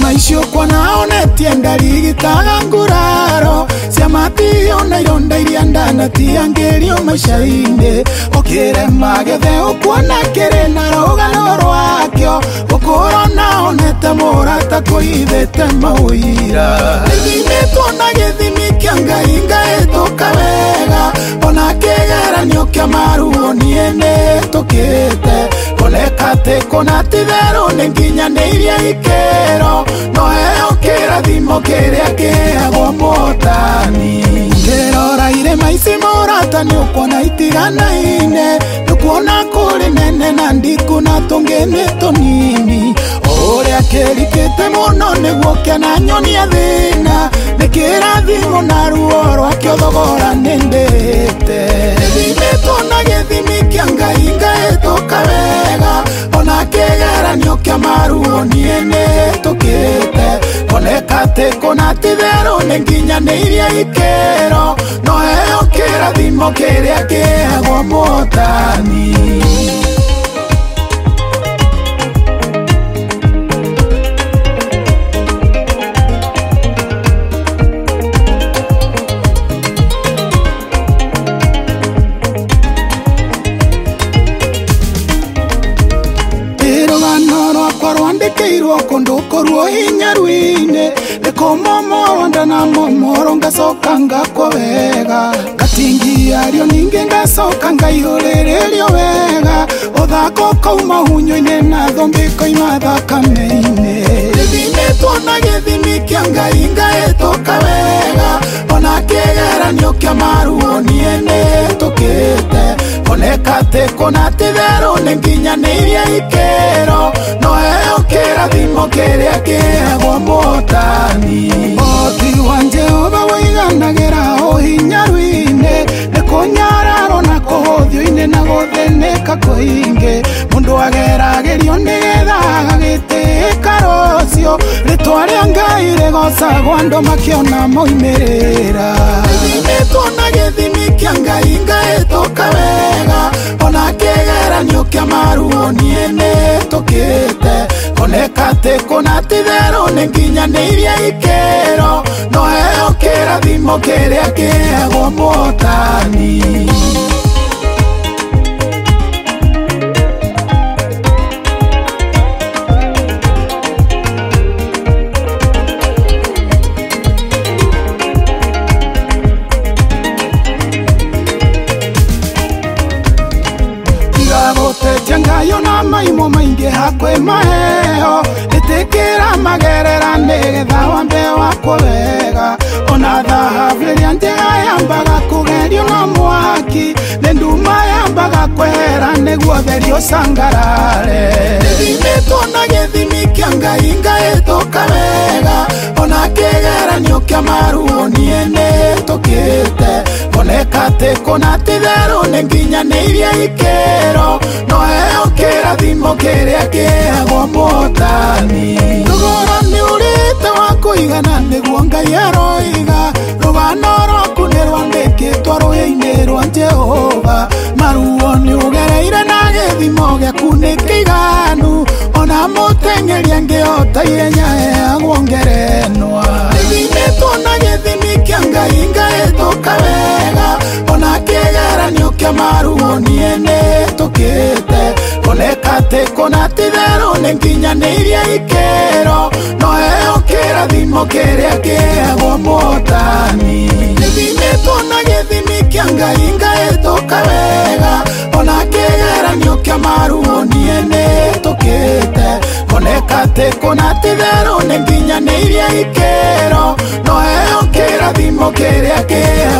maicio kwa naonetie ndarigi kaganguraro siamatio na ironda iria ndanatia maisha-inĩ okire magethe ukuona kiri na rũgano rwakio gũkũrwo naonete mũrata kũithĩte mawĩra nĩthimĩtwo na gĩthimi kĩa Ngai ngaĩtũka wega ona kĩgeranio kĩa maruo niĩ nĩtũkĩte koneka atĩ kũna ti therũ nĩnginyanĩirie ikĩro no heo kĩrathimo kĩrĩa kĩheagwo mũhotani ngĩrora irĩma ici mũrata nĩũkuona itiganaine nĩkuona kũrĩ nene na ndiku na tũngĩ nĩ tũnini ũrĩa kĩrikĩte mũno nĩguo kĩana nyonia thĩna nĩ kĩrathimo na ruo rwakĩo thogora nĩndĩte nĩthimĩtwo na gĩthimi kĩa Ngai ngaĩtũka wega ona kĩgeranio kĩa maruo niĩ nĩtũkĩte koneka atĩ kũna ti therũ nĩnginyanĩirie ikĩro no heo kĩrathimo kĩrĩa kĩheagwo mũhotani rwandĩkĩirwo kũndũ kũruo hinyaru-inĩ nĩkũmomoro na momoro ngacoka ngakwo wega ngatingiario ningĩ ngacoka ngaihũrĩrĩrio wega ũthako kauma hunyo-inĩ na thũmbĩ koima thakame-inĩ nĩthimĩtwo na gĩthimi kĩa Ngai ngaĩtũka wega ona kĩgeranio kĩa maruo niĩ nĩtũkĩte koneka atĩ kũna ti therũ nĩnginyanĩirie ikĩro no heo kĩrathimo kĩrĩa kĩheagwo mũhotani ũhoti wa Jehova wũiganagĩra ũhinyaru-inĩ nĩkũnyararwo na kũhũthio-inĩ na gũthĩnĩka kũingĩ mũndũ ageragĩrio nĩgetha agagĩtĩĩka rũciũ rĩtwa rĩa Ngai rĩgocagwo andũ makĩona moimĩrĩra nĩthimĩtwo na gĩthimi kĩa Ngai ngaĩtũka wega ona kĩgeranio kĩa maruo niĩ nĩtũkĩte koneka atĩ kũna ti therũ nĩnginyanĩirie ikĩro no heo kĩrathimo kĩrĩa kĩheagwo mũhotani Ngai ona maimo maingĩ hakwĩ maheo ĩtĩkĩra magerera nĩgetha wambe wakwo wega ona thahabu ĩrĩa njega yambaga kũgerio na mwaki nĩ nduma yambaga kwehera nĩguo theri ũcangarare nĩthimĩtwo na gĩthimi kĩa Ngai ngaĩtũka wega ona kĩgeranio kĩa maruo niĩ nĩtũkĩte koneka atĩ kũna ti therũ nĩnginyanĩirie ikĩro no heo kĩrathimo kĩrĩa kĩheagwo mũhotani thogora nĩũrĩte wa kũigana nĩguo Ngai aroiga rũgano rwaku nĩ rwandĩkĩtwo rũĩ-inĩ rwa Jehova maruo nĩũgereire na gĩthimo gĩaku nĩ kĩiganu ona mũteng'eri angĩhota ihenya heagwo ngerenwa nĩthimĩtwo na gĩthimi kĩa Ngai ngaĩtũka wega ona kĩgeranio kĩa maruo niĩ nĩtũkĩte koneka atĩ kũna ti therũ nĩnginyanĩirie ikĩro no heo kĩrathimo kĩrĩa kĩheagwo mũhotani nĩthimĩtwo na gĩthimi kĩa Ngai ngaĩtũka wega ona kĩgeranio kĩa maruo niĩ nĩtũkĩte koneka atĩ kũna ti therũ nĩnginyanĩirie ikĩro no heo kĩrathimo kĩrĩa kĩheagwo